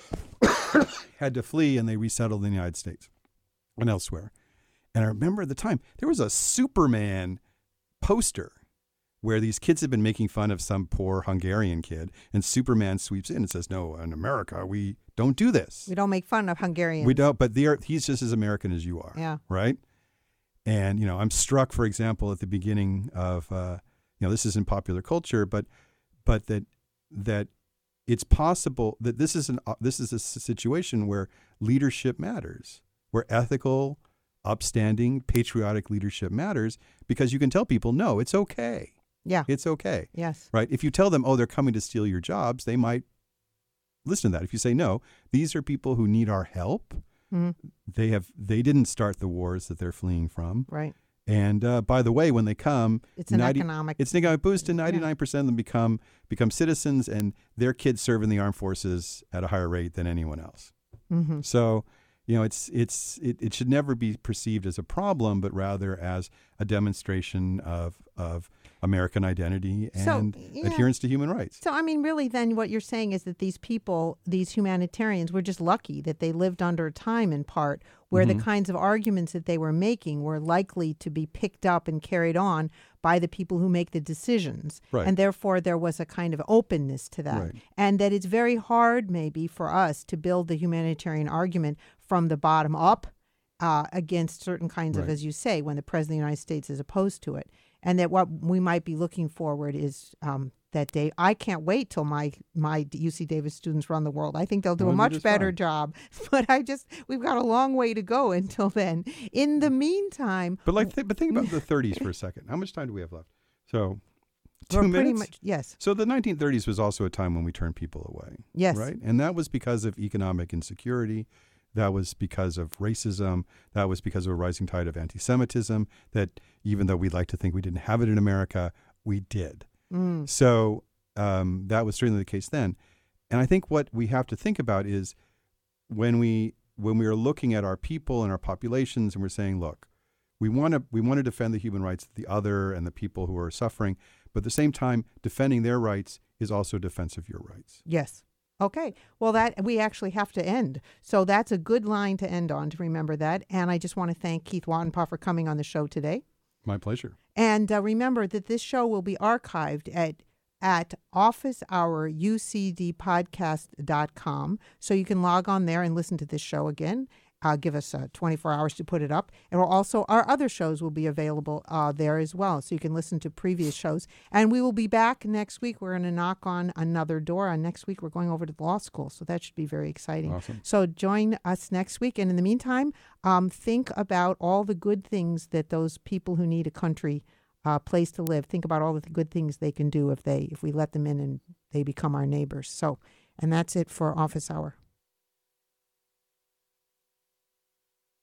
had to flee, and they resettled in the United States and elsewhere. And I remember at the time there was a Superman poster where these kids had been making fun of some poor Hungarian kid, and Superman sweeps in and says, "No, in America we don't do this. We don't make fun of Hungarians. We don't." But they are, he's just as American as you are. Yeah. Right. And you know, I'm struck, for example, at the beginning of, uh, you know, this isn't popular culture, but but that that it's possible that this is an uh, this is a situation where leadership matters, where ethical, upstanding, patriotic leadership matters, because you can tell people, no, it's okay. Yeah. It's okay. Yes. Right? If you tell them, oh, they're coming to steal your jobs, they might listen to that. If you say, no, these are people who need our help. Mm-hmm. They have they didn't start the wars that they're fleeing from. Right. And uh, by the way, when they come, It's an ninety economic. it's an economic boost, and ninety-nine percent of them become become citizens, and their kids serve in the armed forces at a higher rate than anyone else. Mm-hmm. So, you know, it's it's it, it should never be perceived as a problem, but rather as a demonstration of of American identity and So, yeah. adherence to human rights. So, I mean, really, then what you're saying is that these people, these humanitarians, were just lucky that they lived under a time in part where Mhm. the kinds of arguments that they were making were likely to be picked up and carried on by the people who make the decisions. Right. And therefore, there was a kind of openness to that. Right. And that it's very hard, maybe, for us to build the humanitarian argument from the bottom up uh, against certain kinds of, Right. as you say, when the President of the United States is opposed to it. And that what we might be looking forward is um, that day. I can't wait till my my U C Davis students run the world. I think they'll do Well, a they'll do much just better fine. job. But I just we've got a long way to go until then. In the meantime, But like, th- but think about the thirties for a second. How much time do we have left? So, two we're minutes. pretty much yes, So the nineteen thirties was also a time when we turned people away. yes, Right. And that was because of economic insecurity. That was because of racism. That was because of a rising tide of anti-Semitism that even though we'd like to think we didn't have it in America, we did. Mm, So um, that was certainly the case then. And I think what we have to think about is when we when we are looking at our people and our populations and we're saying, look, we want to we want to defend the human rights of the other and the people who are suffering, but at the same time, defending their rights is also defense of your rights. yes. Okay. Well, that we actually have to end. So that's a good line to end on, to remember that. And I just want to thank Keith Wattenpaw for coming on the show today. My pleasure. And uh, remember that this show will be archived at at office hour u c d podcast dot com. So you can log on there and listen to this show again. Uh, give us uh, twenty-four hours to put it up. And we'll also, our other shows will be available uh, there as well. So you can listen to previous shows. And we will be back next week. We're going to knock on another door. And next week, we're going over to the law school. So that should be very exciting. Awesome. So join us next week. And in the meantime, um, think about all the good things that those people who need a country uh, place to live, think about all the good things they can do if they if we let them in and they become our neighbors. So, and that's it for Office Hour.